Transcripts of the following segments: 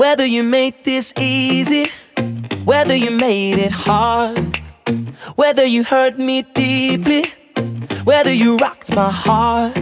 Whether you made this easy, whether you made it hard, whether you hurt me deeply, whether you rocked my heart.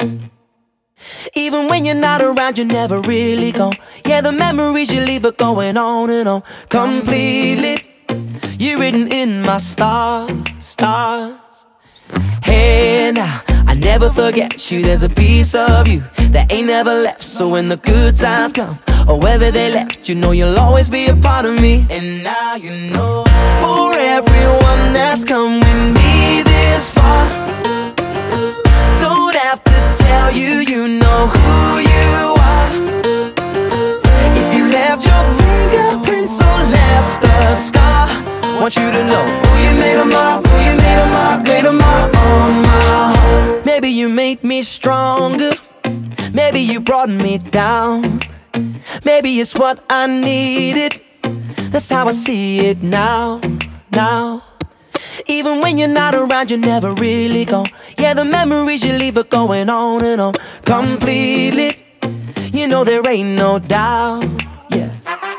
Even when you're not around, you're never really gone. Yeah, the memories you leave are going on and on. Completely, you're written in my stars. Hey now, I never forget you. There's a piece of you that ain't never left. So when the good times come, or whether they left, you know you'll always be a part of me. And now you know, for everyone that's come with me this far, don't have to tell you, you know who you are. If you left your fingerprints or left a scar, want you to know who you made a mark, who you made a mark, made a mark on my heart. Maybe you made me stronger, maybe you brought me down, maybe it's what I needed. That's how I see it now. Even when you're not around, you're never really gone. Yeah, the memories you leave are going on and on. Completely, you know there ain't no doubt. Yeah.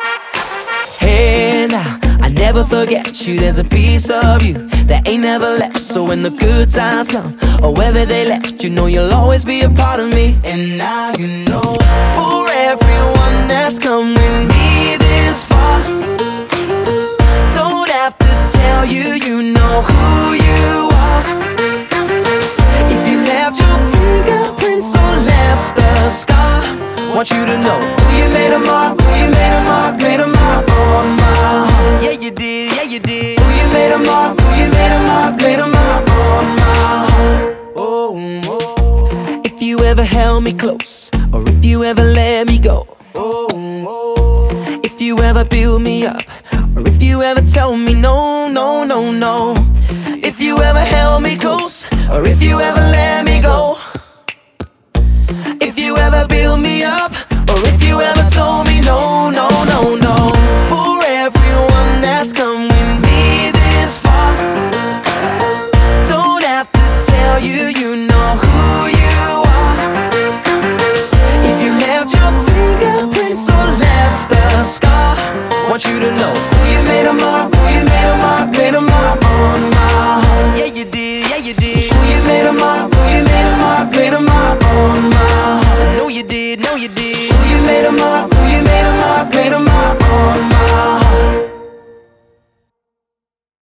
Hey now, I never forget you. There's a piece of you that ain't never left. So when the good times come, or whether they left, you know you'll always be a part of me. And now you know, for everyone that's come with me this far, don't have to tell you, you know who you are. If you left your fingerprints or left a scar, want you to know who you made a mark, who you made a mark, made a mark on my heart. Yeah you did, yeah you did. Who you made a mark, who you made a mark, made a mark on my heart. Oh. If you ever held me close, or if you ever let me go, if you ever build me up, or if you ever told me no, no, no, no. If you ever held me close, or if you ever let me go, if you ever build me up, or if you ever told me